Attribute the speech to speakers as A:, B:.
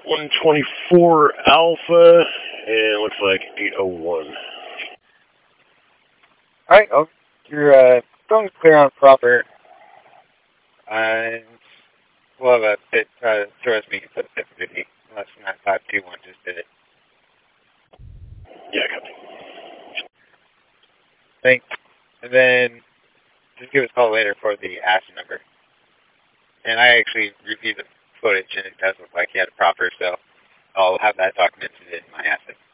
A: 124 Alpha, and looks like 801.
B: Alright, you're going clear on proper. And we'll have a bit, service meeting for the 50, unless 9521 just did it.
A: Yeah, copy.
B: Thanks. And then just give us a call later for the asset number. And I actually reviewed the footage, and it does look like he had a proper, so I'll have that documented in my asset.